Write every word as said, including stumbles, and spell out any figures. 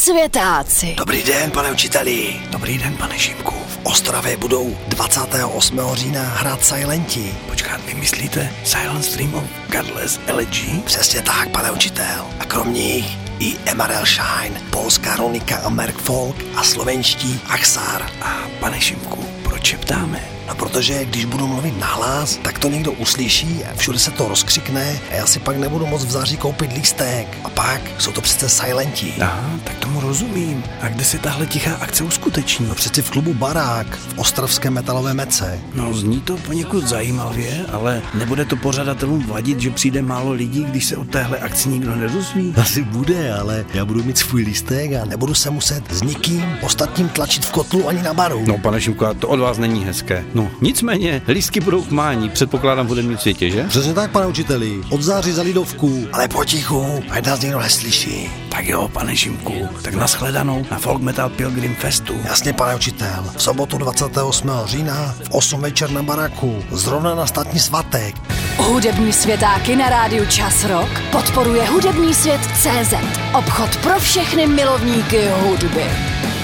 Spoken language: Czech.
světáci. Dobrý den, pane učiteli. Dobrý den, pane Šimku. V Ostravě budou dvacátého osmého října hrát Silenti. Počkat, vy myslíte Silent Stream of Godless Elegy? Přesně tak, pane učitel. A kromě nich i Emerald Shine, polská Ronika a Merk Folk a slovenští Axar. A pane Šimku, proč je ptáme? No protože když budu mluvit nahlas, tak to někdo uslyší a všude se to rozkřikne a já si pak nebudu moc v září koupit lístek. A pak jsou to přece Silenti. Aha, tak tomu rozumím. A kde se tahle tichá akce uskuteční? No přeci v klubu Barák, v ostravském metalové mece. No zní to poněkud zajímavě, ale nebude to pořadatelům vadit, že přijde málo lidí, když se o téhle akci nikdo nedozví? Asi bude, ale já budu mít svůj lístek a nebudu se muset s nikým ostatním tlačit v kotlu ani na baru. No pane Šimku, to od vás není hezké. No, nicméně, lístky budou k mání, předpokládám v hudebním světě, že? Přesně tak, pane učiteli. Od září za lidovku. Ale potichu, ať nás někdo neslyší. Tak jo, pane Šimku, tak nashledanou na Folk Metal Pilgrim Festu. Jasně, pane učitel. V sobotu dvacátého osmého října v osm večer na Baraku. Zrovna na státní svatek. Hudební světáky na rádiu Čas Rock podporuje hudební svět tečka cé zet. Obchod pro všechny milovníky hudby.